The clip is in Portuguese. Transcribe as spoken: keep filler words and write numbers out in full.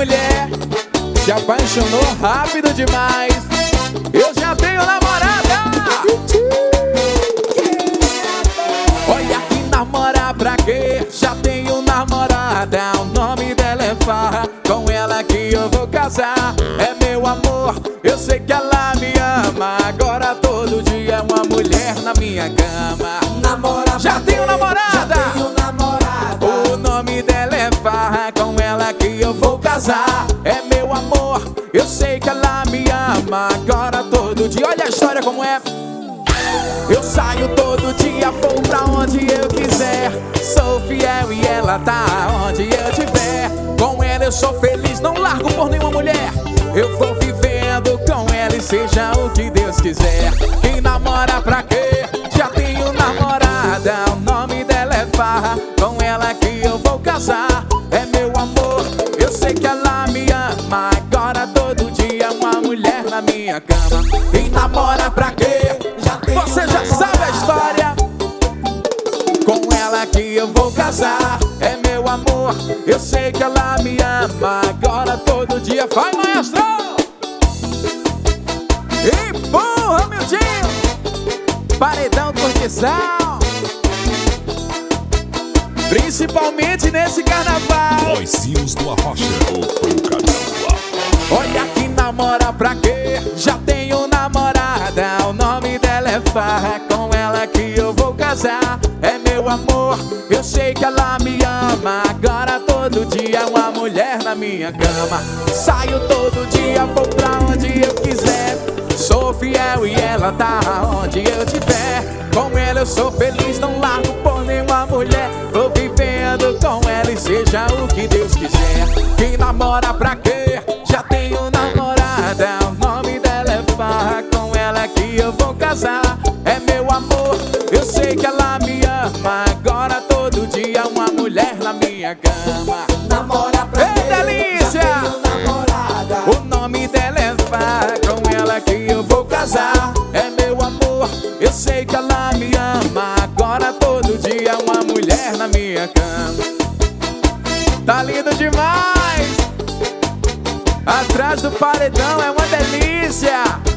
mulher se apaixonou rápido demais. Eu já tenho namorada. Olha que namorar pra quê? Já tenho namorada. O nome dela é Farra, com ela que eu vou casar. É meu amor, eu sei que ela me ama. Agora todo dia é uma mulher na minha cama. Namora Já tenho namorada. Já tenho namorada. O nome dela é Farra, com ela que eu vou casar. É meu amor, eu sei que ela me ama. Agora todo dia, olha a história como é. Eu saio todo dia, vou pra onde eu quiser. Sou fiel e ela tá onde eu tiver. Com ela eu sou feliz, não largo por nenhuma mulher. Eu vou vivendo com ela e seja o que Deus quiser. Quem namora pra quê? Já tenho namorada. O nome dela é Farra, com ela que eu vou casar. É meu amor, eu sei que ela me ama. Agora todo dia uma mulher na minha cama. Quem namora pra quê? Já tenho Você já sabe a história. Com ela que eu vou casar. É meu amor, eu sei que ela me ama. Agora todo dia, vai maestro! Empurra, meu tio! Paredão curtição, principalmente nesse carnaval. Vozinhos do Arrocha, o pancadão do Arrocha. Olha que namora pra quê? Já tenho namorada. O nome dela é Farra, com ela que eu vou casar. É meu amor, eu sei que ela me ama. Agora todo dia uma mulher na minha cama. Saio todo dia, vou pra onde eu quiser. Sou fiel e ela tá onde eu tiver. Com ela eu sou feliz, não largo por nenhuma mulher. Vou vivendo com ela e seja o que Deus quiser. Quem namora pra quê? Já tenho namorada. O nome dela é Farra, com ela que eu vou casar. É meu amor, eu sei que ela me ama. Agora todo dia uma mulher na minha cama. Namora pra Ei, quê? delícia! Já tenho namorada. O nome dela é Farra, com ela que eu vou casar. É meu amor, eu sei que ela me ama. Agora todo dia uma mulher na minha cama. Tá lindo demais! Atrás do paredão é uma delícia.